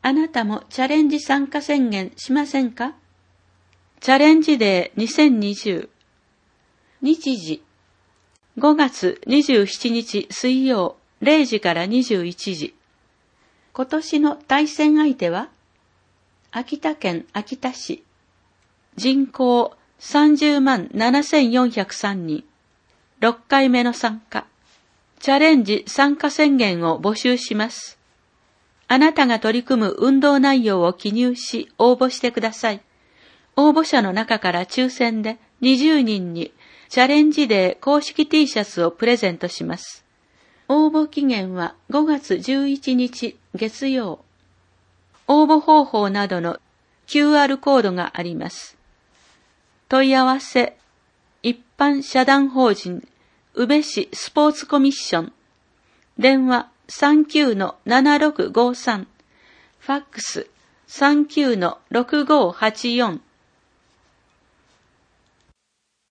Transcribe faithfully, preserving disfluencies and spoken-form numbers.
あなたもチャレンジ参加宣言しませんか？チャレンジデーにせんにじゅう。日時ごがつにじゅうしちにち水曜れいじからにじゅういちじ。今年の対戦相手は秋田県秋田市。人口さんじゅうまんななせんよんひゃくさんにん。ろっかいめの参加。チャレンジ参加宣言を募集します。あなたが取り組む運動内容を記入し応募してください。応募者の中から抽選でにじゅうにんにチャレンジデー公式 T シャツをプレゼントします。応募期限はごがつじゅういちにち月曜。応募方法などの キューアール コードがあります。問い合わせ、一般社団法人宇部市スポーツコミッション。電話 さんきゅうのななろくごさん。ファックス さんきゅうのろくごはちよん。